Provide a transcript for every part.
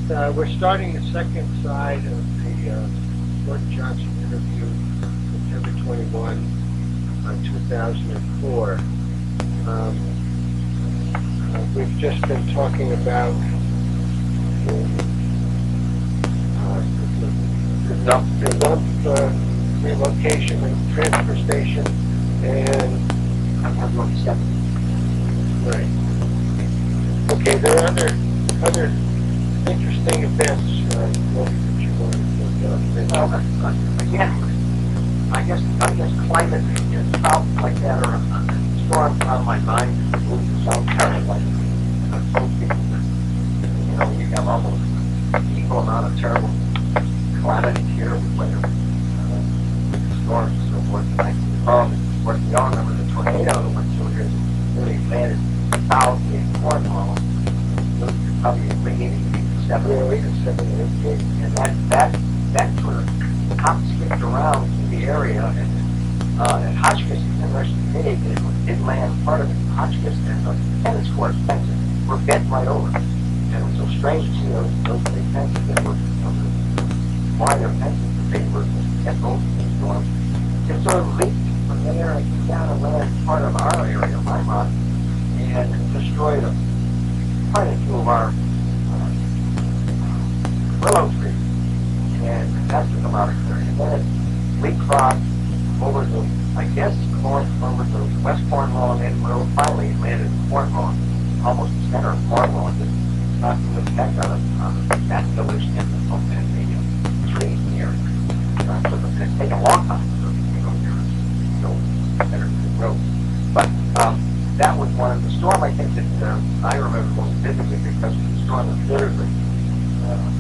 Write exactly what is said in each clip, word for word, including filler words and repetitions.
uh, we're starting the second side of the uh, Gordon Johnson interview, September twenty-first, uh, two thousand four. Um, uh, we've just been talking about the, uh, the, the dump, the dump uh, relocation and transfer station, and I'm not going to step. right. Okay, there are other other interesting events uh, that you want to think Well, of. uh, again, I guess I guess climate is about like that, or a storm on my mind to move to South Carolina. I'm so people that, you know, we have almost equal amount of terrible calamity here with weather, uh, storms and so forth. And I think the problem is, of course, we all remember the tornado that went through here, really landed south in Cornwall. Those are probably three eighty, seven or eight, seven or eight, and that that that sort of hop skipped around in the area, and uh, and Hotchkiss is interesting big, and it did land part of it. Hotchkiss and the tennis court fences were bent right over, and it was so strange to see those those big fences that were, you know, wire fences that they were kept open in the storm. It sort of leaked from there and came down and landed part of our area, my lot, and destroyed a, quite a few of our uh, willow trees, and that took them out of there. And then it leapfrogged over the, I guess, corn, over the West Cornwall, and then well, finally it landed in Cornwall, almost the center of Cornwall, and just knocked the effect on, it, on that village and the, and the uh, trees in the area. Uh, so it's going to take a long time for them to go there and go better to the road. But um, that was one of the storm, I think, that uh, I remember most vividly, because the storm was literally uh,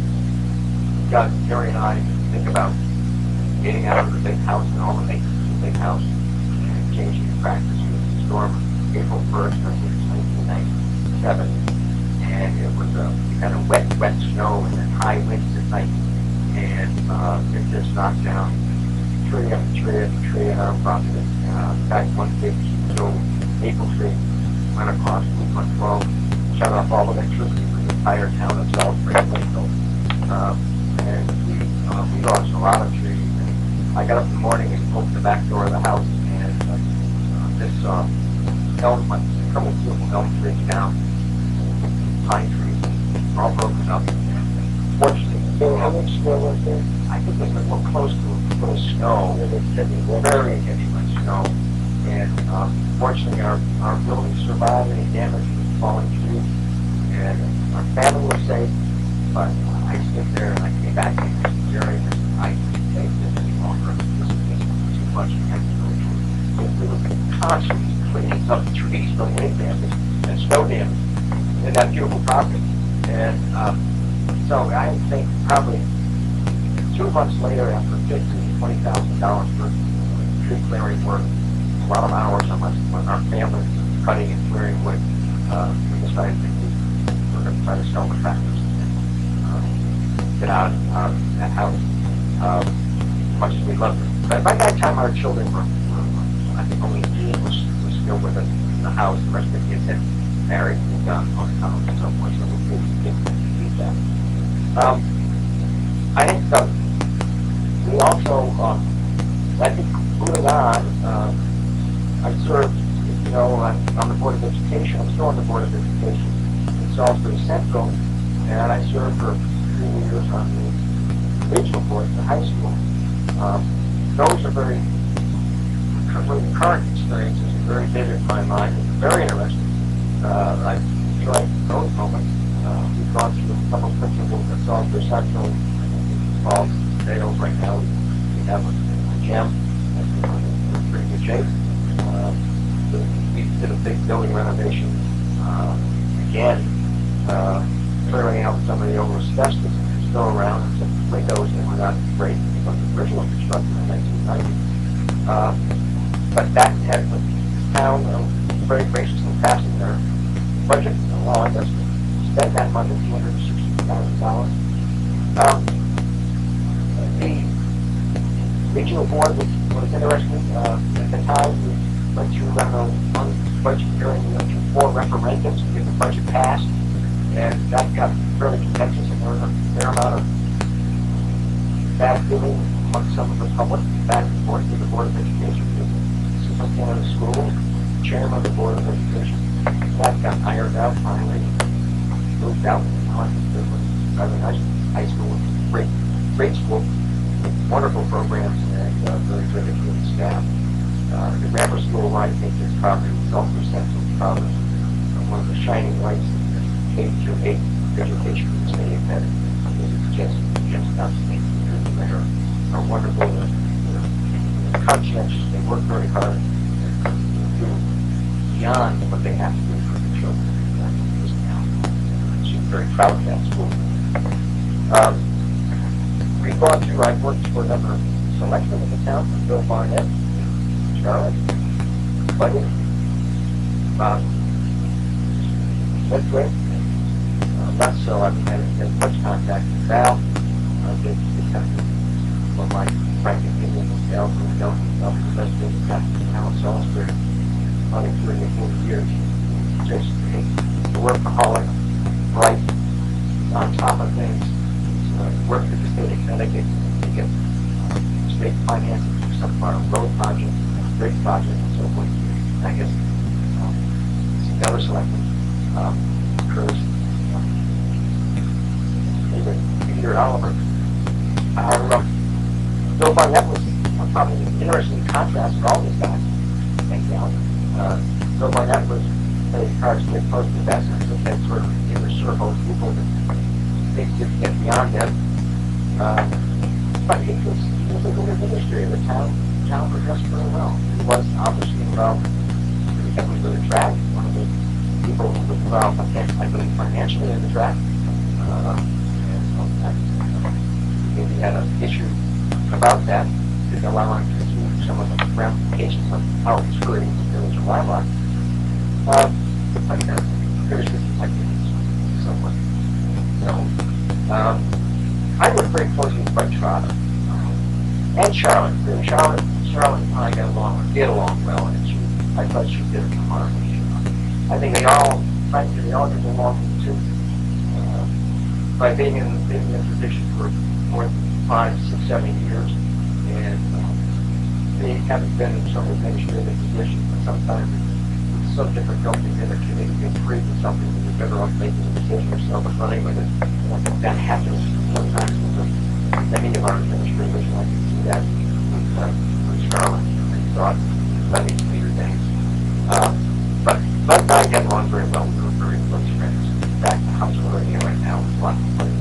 got Jerry and I to think about getting out of the big house and all the maintenance of the big house and changing the practice with the storm April first, I think it's nineteen ninety-seven. And it was a kind of wet, wet snow and then high winds at night. And uh, it just knocked down tree after tree after tree in our property. Uh, in fact, one big huge old maple tree went across Route one twelve, shut off all electricity for the entire town of Salisbury, Lakeville. Uh, and we, uh, we lost a lot of trees. And I got up in the morning and opened the back door of the house, and uh, uh, this uh, elm, a couple of beautiful elm trees down, pine trees, all broken up. Fortunately, So how much snow was there? I think it was a little close to a foot of snow. It was heavy weather. Very heavy with snow. And um, fortunately, our, our building survived any damage from the falling trees. And our family was safe. But I stood there and I came back and said, Jerry, I can't take this any longer. This is too much. We have to go through. We were constantly cleaning up the trees from wind damage and snow damage in that beautiful property. And um, so I think probably two months later, after fifteen, twenty thousand dollars for tree clearing work, a lot of hours on my, our family cutting and clearing wood, uh, we decided that we were going to try to sell the tractors and uh, get out of uh, that house, uh, as much as we loved it. But by that time, our children were, were I think only Dean was, was still with us in the house. The rest of the kids had married and gone on the house and so forth, so we couldn't keep that. Um, I think uh, we also, um, I think moving on, uh, I served, you know, on, on the Board of Education. I'm still on the Board of Education in Salisbury Central, and I served for three years on the regional board at the high school. Um, those are very, very current experiences and very vivid in my mind and very interesting. Uh, I enjoyed those moments. Uh, we've gone through a couple of principals at Salisbury Central, involved sales right now. We have a, a gym that's in pretty good shape. Uh, so we did a big building renovation uh, again, uh, clearing out some of the old asbestos that are still around, and some windows that were not great because the original construction in nineteen ninety. Uh, but that had the town uh, very graciously passing their budget, allowing us to spend that money, two hundred sixty thousand dollars. Um, the regional board was, was interesting. Uh, at the time, we went through uh, one budget hearing, we went through four referendums to get the budget passed, and that got fairly contentious, and there was a fair amount of bad feeling among some of the public, back and forth with the Board of Education, the superintendent of the school, chairman of the Board of Education. That got ironed out finally, moved out, and now I think there was rather nice high school, great, great school, wonderful programs, and uh, very good at the staff. Uh, the grammar school, I think, is probably self-perception, probably one of the shining lights in K through eight education in the state of Connecticut. It's just, just outstanding. They are, are wonderful. They're, they're conscientious. They work very hard. They do beyond what they have to do for the children. I'm very proud of that school. Um, we've gone through, I've worked for a number of selectmen in the town, Bill Barnett, Charlotte, Buddy, Bob, Medway. Uh, not so, I mean, I haven't had much contact with Val. Uh, they, they have to, well, my frank opinion is Val, who dealt with the best thing that's happened in Alice Salisbury, probably three or four years. Just a workaholic, bright, on top of things. Uh, worked with the state of Connecticut to get uh, state financing for some of our road projects, great projects, and so forth. I guess um, some other selectmen, um, Curtis, um, Peter Oliver. Uh, Bill Barnett was uh, probably an interesting contrast with all these guys. Thank you. Uh, Bill Barnett was very hard to get close to investors, but that sort of inner circle of people that things didn't get beyond them. Uh, but he was, he was a good administrator. The town, the town progressed very well. He was obviously involved pretty heavily with the track. One of the people who was involved, I believe, financially in the track. Uh, and so that, uh, he had an issue about that. Didn't allow him to do some of the ramifications of how he's hurting the village of Lilac. Uh, but uh, there's this activities somewhat. So, um, I worked very closely with Bud Trotter um, and Charlotte. Really, Charlotte, Charlotte and I got along, did along well, and she, I thought she did it marvelous. I think they all, frankly, they all get along too. Uh, by being in being in this position for more than five, six, seven years, and um, they haven't been in some administrative position, but sometimes it's so difficult to get a committee to agree with something that you're better off making a decision yourself and running with it. And I think that happens sometimes with many of our administrators, and I can see that with, uh, with Charlotte. I thought plenty of clear things. Uh, but Bud and I get along very well. We were very close friends. In fact, the house we're in right now is one place.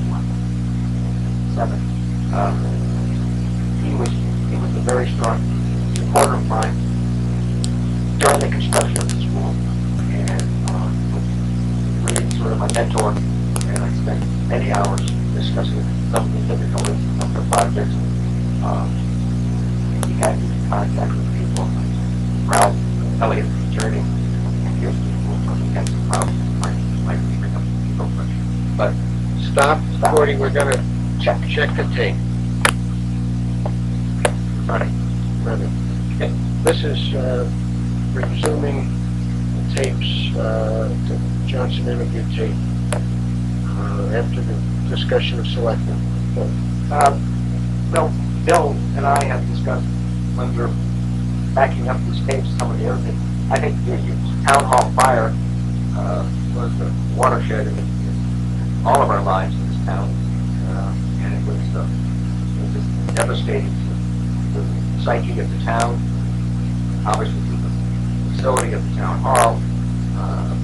Seven. Um, he was he was a very strong supporter of mine during the construction of the school, and um, was really sort of my mentor. And I spent many hours discussing some of the difficulties of the projects. Um, he had me in contact with people, Ralph, Elliott, attorney, and here's people from the Kansas House. Might might bring up people, but Stop recording. We're going to check check the tape. running. Running. Okay. This is uh, resuming the tapes, uh, the Johnson interview tape, uh, after the discussion of selectmen. Uh, Bill, Bill and I have discussed when we were backing up these tapes, some of the other things. I think the town hall fire uh, was the watershed in, in all of our lives in this town, uh, and it was, uh, it was just devastating to the psyche of the town, obviously to the facility of the town hall, uh,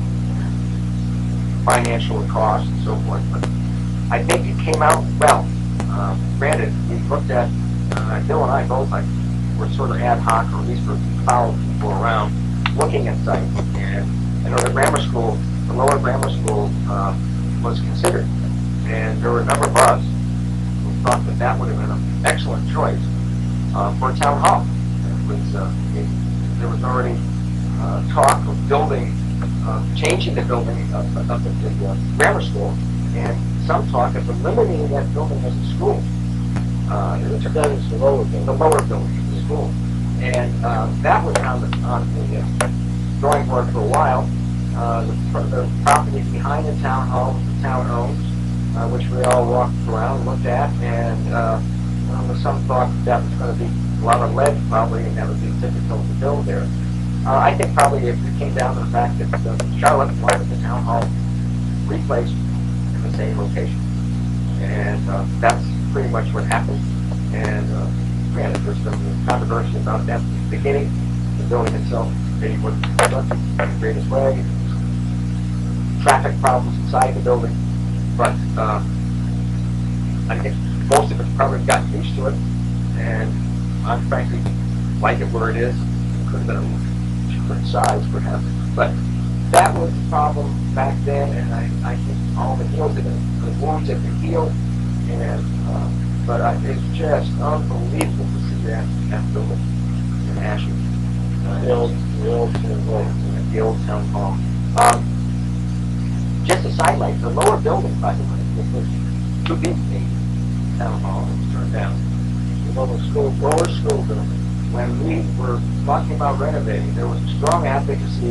financial costs and so forth. But I think it came out well. Um, granted, we looked at, uh, Bill and I both, like, were sort of ad hoc, or at least we followed people around looking at sites. And I know the grammar school, the lower grammar school, uh, was considered. And there were a number of us who thought that that would have been an excellent choice uh, for a town hall. It was, uh, it, there was already uh, talk of building, uh, changing the building of, of the, the uh, grammar school, and some talk of eliminating that building as a school. Uh, it was done as the lower building, the lower building of the school. And uh, that was on the, on the uh, drawing board for a while. Uh, the, the property behind the town hall, the town owns, uh, which we all walked around, looked at, and uh, uh, with some thought that was going to be a lot of lead probably, and that would be difficult to build there. Uh, I think probably if it came down to the fact that uh, Charlotte wanted the town hall replaced in the same location. And uh, that's pretty much what happened. And uh, granted, there's some controversy about that at the beginning. The building itself maybe wasn't done in the greatest way. Traffic problems inside the building. But uh, I think most of us probably got used to it. And I frankly like it where it is. It could have been a different size, perhaps. But that was the problem back then, and I, I think all the heals have been, the wounds have been healed. And uh, but I, it's just unbelievable to see that that building in ashes. Uh, the old, the old town hall. The old town hall. Um, just a sidelight, the lower building, by the way, which was too big for the town hall, was turned down. The lower school, lower school building. When we were talking about renovating, there was strong advocacy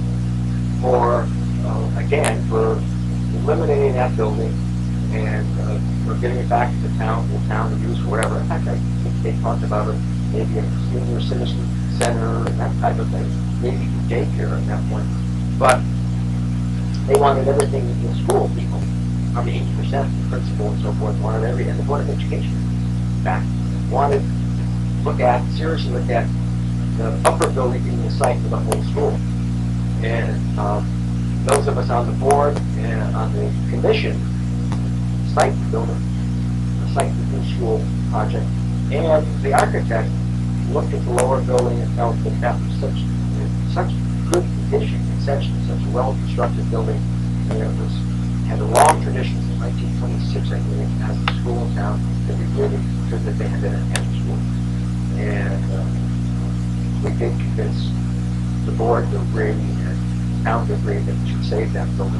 for, uh, again, for eliminating that building and uh, for getting it back to the town, the town to use for whatever. In fact, I think they talked about it, maybe a senior citizen center and that type of thing, maybe daycare at that point. But they wanted everything in the school, people, probably eighty percent of the principal and so forth, wanted every, and the Board of Education, in fact, wanted to look at, seriously look at the upper building being the site for the whole school. And um, those of us on the board and on the commission, site the building, the site the new school project, and the architect looked at the lower building and felt that that was such such good condition, such such a well-constructed building, and it was had a long tradition since nineteen twenty-six, I think, as a school in town, that we really should have been at the school. And uh, we did convince the board to agree and town to agree that we should save that building.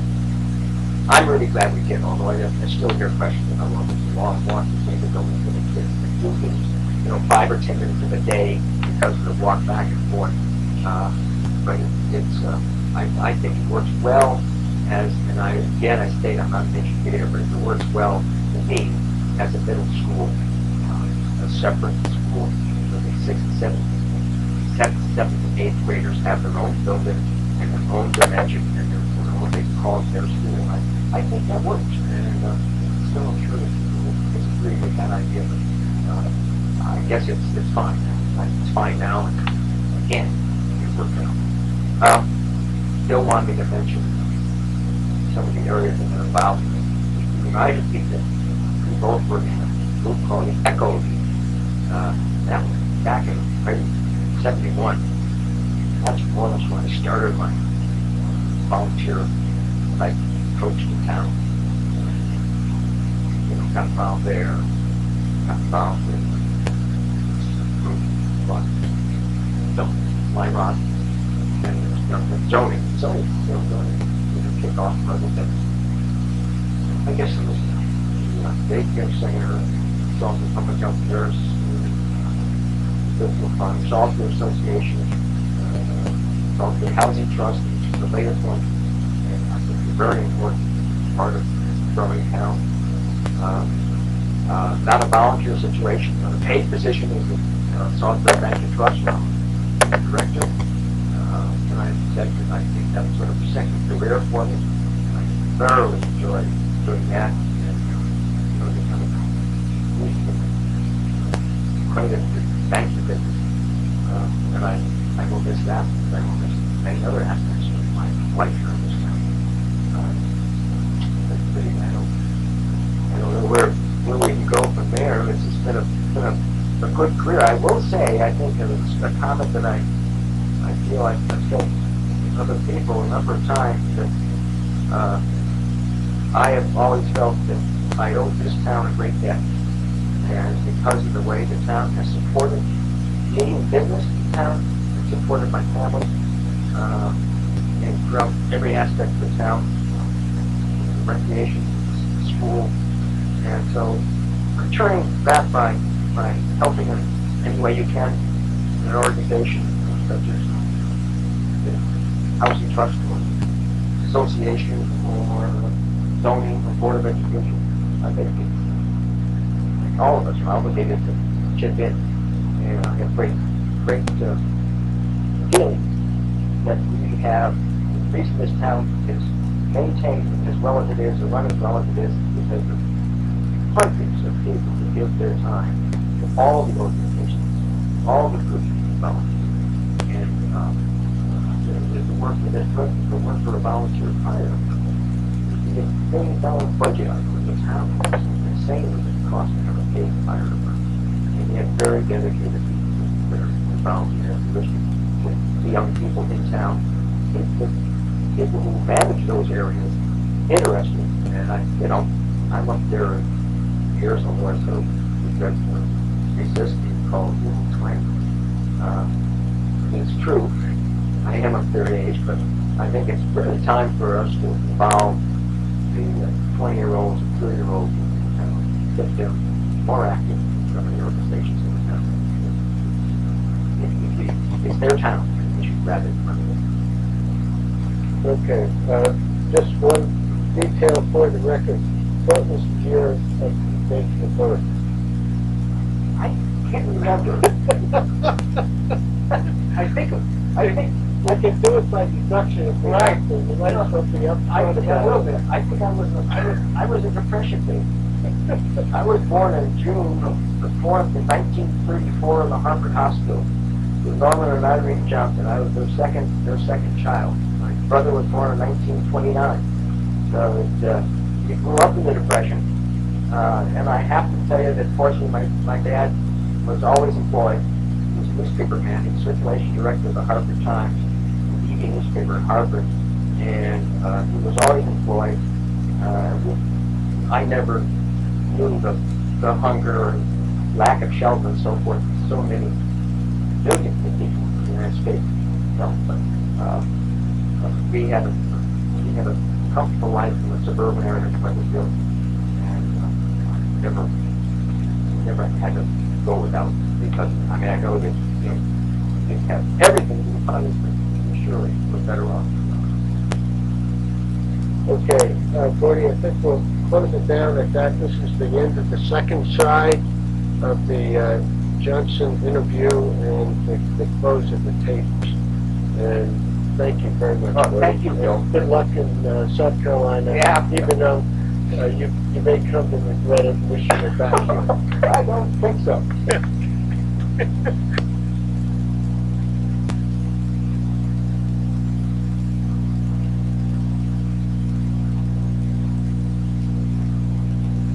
And I'm really glad we did, although I, I still hear questions about what was the law want to save the building for the kids. The kids, you know, five or ten minutes of a day because of the walk back and forth. Uh, but it's, uh, I, I think it works well as, and I, again, I state I'm not an educator, but it works well to me as a middle school, uh, a separate school. So the sixth and seventh, seventh, seventh and eighth graders have their own building and their own dimension and their, what they call their school. I, I think that works, and uh, still I'm sure that people will disagree with that idea, but uh, I guess it's it's fine. It's fine now, and again, it worked out. Um, Bill wanted me to mention some of the areas that are involved in the United people. We both were in a group called the Echo. Uh, that was back in seventy-one. That's more or less when I started my volunteer like coach in town. You know, got involved there, got involved in group, but so my rod and you know, zoning, zoning, you know, zoning, you know, kick off for other things. I guess it was you know, daycare singer, Salter Public Health Nurse, Physical Fund, Salter Association, uh, Salter Housing Trust, which is the latest one. Very important part of growing town. Um, uh, not a volunteer situation, but a paid position as the uh, Salisbury Bank and Trust Fund director. Uh, and I said that I think that's sort of a second career for me. I thoroughly enjoy doing that and you know, becoming acquainted with banking business. Uh, and I, I will miss that. I will miss many other aspects of my life here in this town. I don't, I don't know where, where we can go from there. It's just been a, been a, a good career. I will say, I think it was a comment that I, I feel like I've said to other people a number of times that uh, I have always felt that I owe this town a great debt. And because of the way the town has supported me in business in town, and supported my family, uh, and throughout every aspect of the town, recreation, school, and so returning that by by helping in any way you can in an organization such as the Housing Trust Board. association or zoning or board of education. I think it's, like all of us are obligated to chip in. And I have great, great uh, feeling that we have, the reason this town is maintained as well as it is, or run as well as it is, because of hundreds of people who give their time to all the organizations, all the groups involved. And um, the, the work for this group, the work for a volunteer fire, the million dollar budget item for the town is insane with the cost to have a paid fire department. And they have very dedicated people that are volunteers, with the young people in town, the people who manage those areas, interesting. And I, you know, I'm up there years or more, so we've got to resist being called Google Twang. Uh, it's true. I am up there in age, but I think it's really time for us to involve the twenty-year-olds and thirty-year-olds in town, get them more active in some of the organizations in the town. It, it, it's their town, and we should grab it from them. Okay, uh, just one detail for the record. What was the year of date of birth? I can't remember. I think, I think, I can do it by deduction if we Right. have to. The lights will be up. I think a little bit. I think I was, I was, I was a depression baby. I was born in June the fourth in nineteen thirty-four in the Harvard Hospital with Norman and Irene Johnson. I was their second, their second child. My brother was born in nineteen twenty-nine. So it, uh, we grew up in the Depression. Uh, and I have to tell you that fortunately my, my dad was always employed. He was a newspaper man. He was circulation director of the Harvard Times, the evening newspaper at Harvard. And uh, he was always employed. Uh, we, I never knew the, the hunger and lack of shelter and so forth. So many millions of people in the United States. So, but, uh, we had a we had a comfortable life in the suburban area of Cleveland, and uh, never never had to go without, because I mean I know that you know they have everything in the punishment, and surely we're better off. Okay, uh, Gordy, I think we'll close it down at that. This is the end of the second side of the uh, Johnson interview and the, the close of the tapes. And thank you very much. Oh, thank you, Bill. And good luck in uh, South Carolina. Yeah. Even though uh, you you may come to regret it, wish you were back here. I don't think so.